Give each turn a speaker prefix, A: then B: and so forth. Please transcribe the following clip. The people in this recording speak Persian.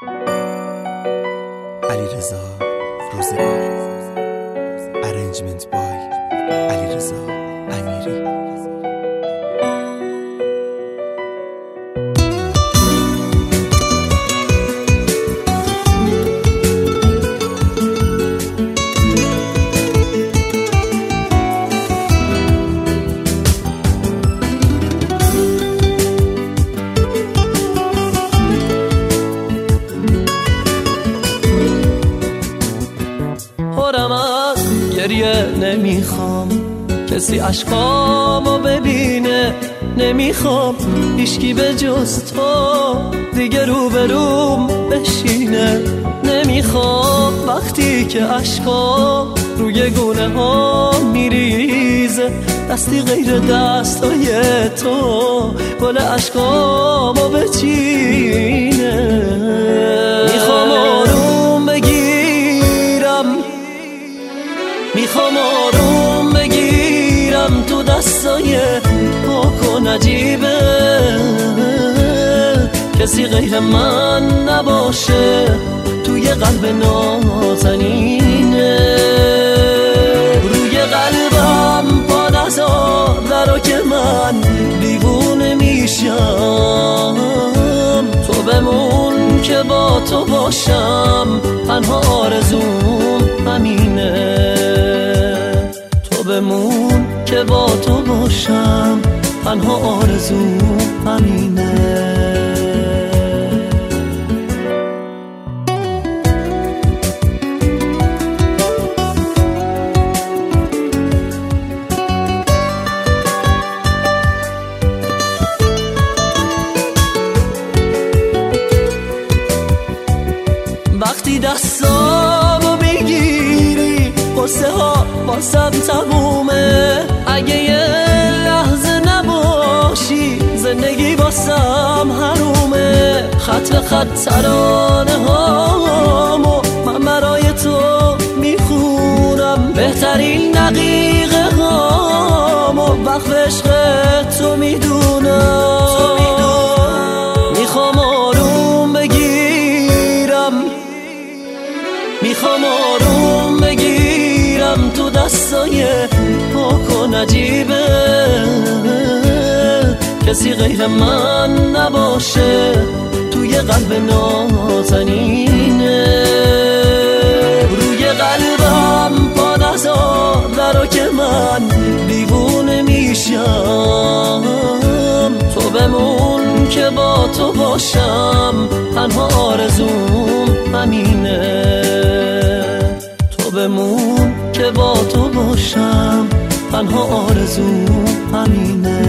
A: علیرضا روزگار. ارنجمنت بای علیرضا امیری.
B: پرم از گریه نمیخوام کسی عشقامو ببینه، نمیخوام هیچکی به جز تو دیگه روبروم بشینه، نمیخوام وقتی که عشقام روی گونه ها میریزه دستی غیر دستای تو گل عشقامو بچینه. میخوام آروم بگیرم، میخوام آروم بگیرم تو دستای پاک و نجیبه، کسی غیر من نباشه توی قلب نازنینه. روی قلبم پا نذار درو که من دیوونه میشم، تو بمون که با تو باشم تنها آرزوم همینه، تو بمون که با تو باشم تنها آرزوم همینه. وقتی دستامو میگیری قصه ها واسم تمومه، اگه یه لحظه نباشی زندگی واسم حرومه. خط به خط ترانه هامو من برای تو میخونم، بهترین دقیقه هامو وقت عشق تو میدونم. میخوام آروم بگیرم، میخوام آروم بگیرم تو دستای پاک و نجیبه، کسی غیر من نباشه توی قلب نازنینه. روی قلبم پا نذار درو که من دیوونه میشم، تو بمون که با تو باشم تنها آرزوم همینه، تو بمون که با تو باشم تنها آرزوم همینه.